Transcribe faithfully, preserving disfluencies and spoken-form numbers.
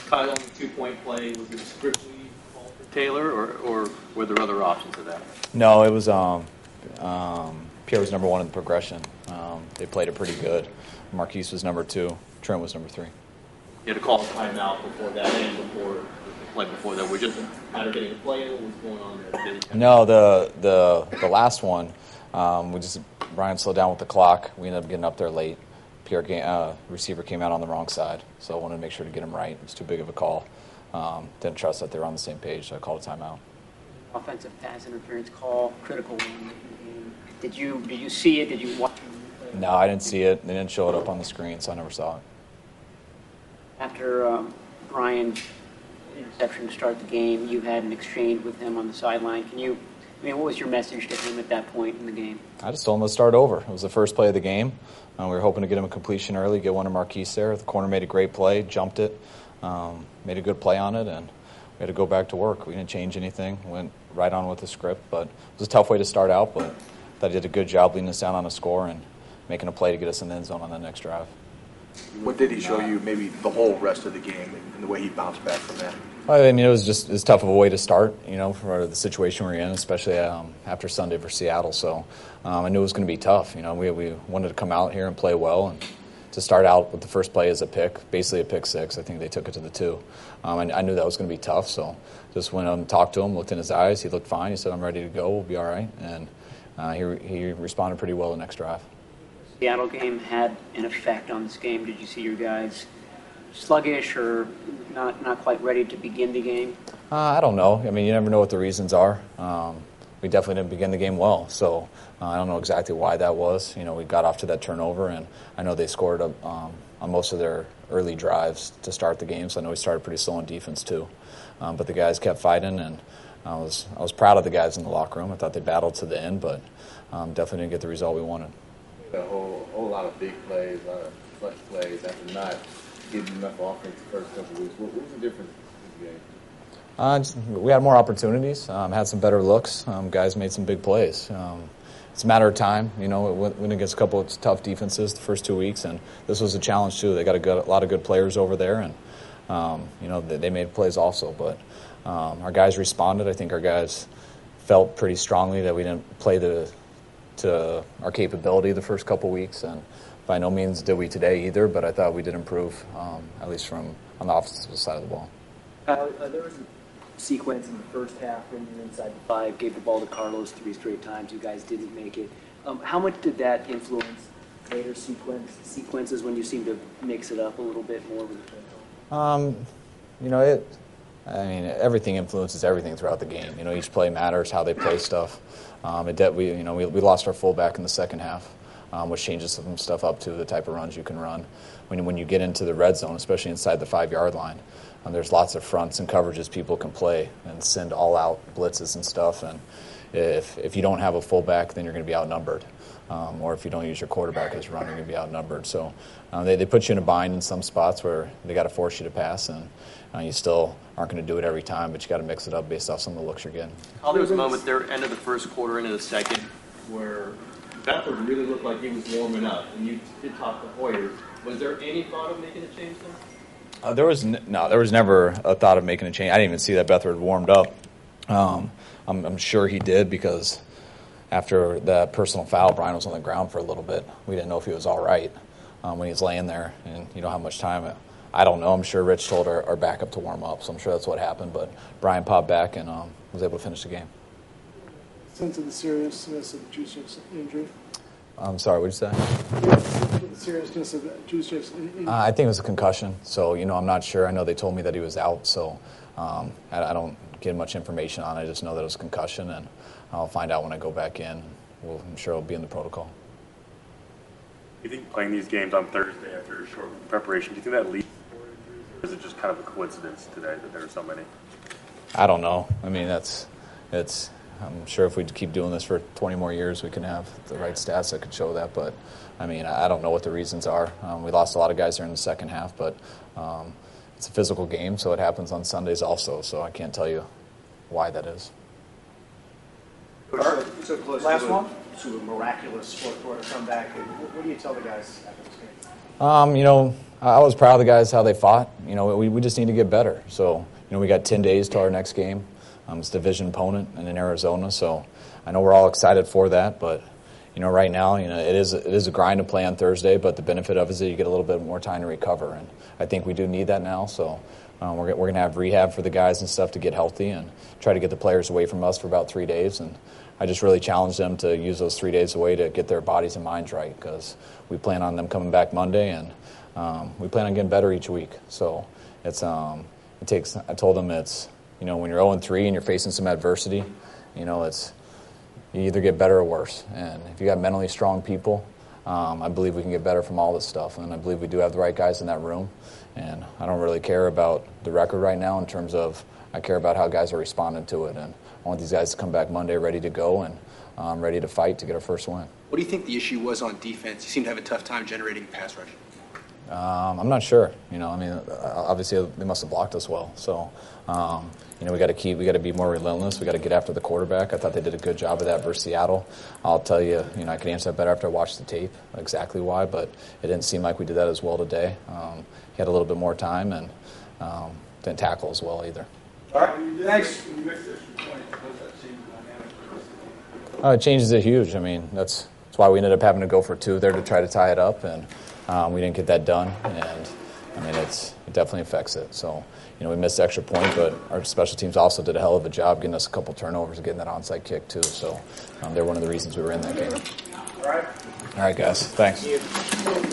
Kyle on the two-point play, was it strictly called for Taylor, or, or were there other options to that? No, it was um, um, Pierre was number one in the progression. Um, they played it pretty good. Marquise was number two. Trent was number three. You had to call a timeout before that and before the play before that. We're just a matter of getting a play in. What was going on there? No, the the the last one, um, we just Brian slowed down with the clock. We ended up getting up there late. Pierre game, uh, receiver came out on the wrong side, so I wanted to make sure to get him right. It was too big of a call. Um, didn't trust that they were on the same page, so I called a timeout. Offensive pass interference call, critical one. Did you did you see it? Did you watch it? No, I didn't see it. They didn't show it up on the screen, so I never saw it. After um, Brian's interception to start the game, you had an exchange with him on the sideline. Can you? I mean, what was your message to him at that point in the game? I just told him to start over. It was the first play of the game. Uh, we were hoping to get him a completion early, get one to Marquise there. The corner made a great play, jumped it, um, made a good play on it, and we had to go back to work. We didn't change anything. Went right on with the script, but it was a tough way to start out, but I did a good job leading us down on a score and making a play to get us in the end zone on the next drive. What did he show you, maybe the whole rest of the game, and the way he bounced back from that? I mean, it was just as tough of a way to start, you know, for the situation we're in, especially um, after Sunday for Seattle. So um, I knew it was going to be tough. You know, we we wanted to come out here and play well, and to start out with the first play as a pick, basically a pick six. I think they took it to the two. Um, and I knew that was going to be tough, so just went up and talked to him, looked in his eyes. He looked fine. He said, "I'm ready to go. We'll be all right." And uh, he he responded pretty well the next drive. Seattle game had an effect on this game. Did you see your guys sluggish or not not quite ready to begin the game? Uh, I don't know. I mean, you never know what the reasons are. Um, we definitely didn't begin the game well, so uh, I don't know exactly why that was. You know, we got off to that turnover, and I know they scored um, on most of their early drives to start the game, so I know we started pretty slow on defense too. Um, but the guys kept fighting, and I was I was proud of the guys in the locker room. I thought they battled to the end, but um, definitely didn't get the result we wanted. A whole, whole lot of big plays, a lot of clutch plays after not getting enough offense the first couple of weeks. What, what was the difference in the game? Uh, just, we had more opportunities, um, had some better looks. Um, guys made some big plays. Um, it's a matter of time. You know, we went against a couple of tough defenses the first two weeks, and this was a challenge too. They got a, good, a lot of good players over there, and um, you know they, they made plays also. But um, our guys responded. I think our guys felt pretty strongly that we didn't play the to our capability the first couple weeks, and by no means did we today either, but I thought we did improve, um, at least from on the offensive side of the ball. Uh, there was a sequence in the first half when you were inside the five, gave the ball to Carlos three straight times. You guys didn't make it. Um, how much did that influence later sequence sequences when you seemed to mix it up a little bit more with the um, you know, it. I mean, everything influences everything throughout the game. You know, each play matters, how they play stuff. Um, it de- we, you know, we, we lost our fullback in the second half, um, which changes some stuff up to the type of runs you can run. When when you get into the red zone, especially inside the five-yard line, um, there's lots of fronts and coverages people can play and send all-out blitzes and stuff. And if if you don't have a fullback, then you're going to be outnumbered. Um, or if you don't use your quarterback as a runner, you're going to be outnumbered. So um, they, they put you in a bind in some spots where they got to force you to pass, and uh, you still aren't going to do it every time, but you got to mix it up based off some of the looks you're getting. Oh, there was a moment there, end of the first quarter, into the second, where Beathard really looked like he was warming up, and you did talk to Hoyer. Was there any thought of making a change there? Uh, there was n- no, there was never a thought of making a change. I didn't even see that Beathard warmed up. Um, I'm, I'm sure he did, because after that personal foul, Brian was on the ground for a little bit. We didn't know if he was all right um, when he was laying there, and you know how much time. It, I don't know. I'm sure Rich told our, our backup to warm up, so I'm sure that's what happened. But Brian popped back and um, was able to finish the game. Sense of the seriousness of Juszczyk's injury? I'm sorry, what did you say? The seriousness of Juszczyk's injury? Uh, I think it was a concussion, so you know I'm not sure. I know they told me that he was out, so um, I, I don't get much information on it. I just know that it was a concussion, and I'll find out when I go back in. We'll, I'm sure it'll be in the protocol. Do you think playing these games on Thursday after a short preparation, do you think that leads to more injuries, or is it just kind of a coincidence today that there are so many? I don't know. I mean, that's it's. I'm sure if we keep doing this for twenty more years, we can have the right stats that could show that. But I mean, I don't know what the reasons are. Um, we lost a lot of guys there in the second half, but um, it's a physical game, so it happens on Sundays also. So I can't tell you why that is. So, so close Last to, a, one? to a miraculous fourth quarter comeback. What, what do you tell the guys after this game? Um, you know, I was proud of the guys, how they fought. You know, we, we just need to get better. So, you know, we got ten days to our next game. Um, it's a division opponent and in Arizona, so I know we're all excited for that. But, you know, right now, you know, it is, it is a grind to play on Thursday, but the benefit of it is that you get a little bit more time to recover. And I think we do need that now, so um, we're, we're going to have rehab for the guys and stuff to get healthy and try to get the players away from us for about three days. And I just really challenge them to use those three days away to get their bodies and minds right, because we plan on them coming back Monday, and um, we plan on getting better each week. So it's um, it takes. I told them it's, you know, when you're oh and three and you're facing some adversity, you know, it's you either get better or worse. And if you got mentally strong people, um, I believe we can get better from all this stuff. And I believe we do have the right guys in that room. And I don't really care about the record right now in terms of I care about how guys are responding to it. And I want these guys to come back Monday ready to go and um, ready to fight to get our first win. What do you think the issue was on defense? You seem to have a tough time generating pass rush. Um, I'm not sure. You know, I mean, obviously they must have blocked us well. So, um, you know, we got to keep, we got to be more relentless. We got to get after the quarterback. I thought they did a good job of that versus Seattle. I'll tell you, you know, I can answer that better after I watched the tape, exactly why, but it didn't seem like we did that as well today. Um, he had a little bit more time and um, didn't tackle as well either. All right, thanks. Uh, it changes it huge. I mean, that's that's why we ended up having to go for two there to try to tie it up, and um, we didn't get that done. And I mean, it's it definitely affects it. So, you know, we missed the extra point, but our special teams also did a hell of a job getting us a couple turnovers and getting that onside kick too. So um, they're one of the reasons we were in that game. All right. All right, guys. Thanks.